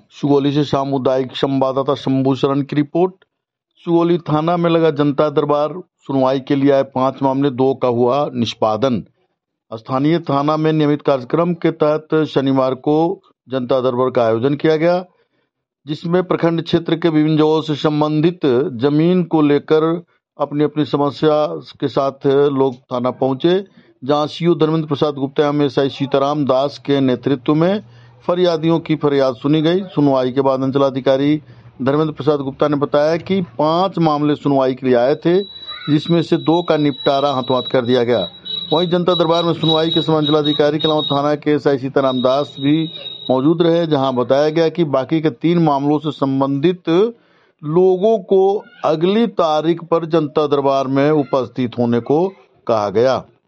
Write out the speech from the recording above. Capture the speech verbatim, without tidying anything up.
सुगौली से सामुदायिक संवाददाता शंभू शरण की रिपोर्ट। सुगौली थाना में लगा जनता दरबार, सुनवाई के लिए आए पांच मामले, दो का हुआ निष्पादन। स्थानीय थाना में नियमित कार्यक्रम के तहत शनिवार को जनता दरबार का आयोजन किया गया, जिसमें प्रखंड क्षेत्र के विभिन्न जगहों से संबंधित जमीन को लेकर अपनी अपनी समस्या के साथ लोग थाना पहुंचे, जहां सीओ धर्मेंद्र प्रसाद गुप्ता एवं एसआई सीताराम दास के नेतृत्व में फरियादियों की फरियाद सुनी गई। सुनवाई के बाद अंचलाधिकारी धर्मेंद्र प्रसाद गुप्ता ने बताया कि पांच मामले सुनवाई के लिए आए थे, जिसमें से दो का निपटारा हाथों हाथ कर दिया गया। वहीं जनता दरबार में सुनवाई के समय अंचलाधिकारी के अलावा थाना के एसआई सीताराम दास भी मौजूद रहे, जहां बताया गया कि बाकी के तीन मामलों से संबंधित लोगों को अगली तारीख पर जनता दरबार में उपस्थित होने को कहा गया।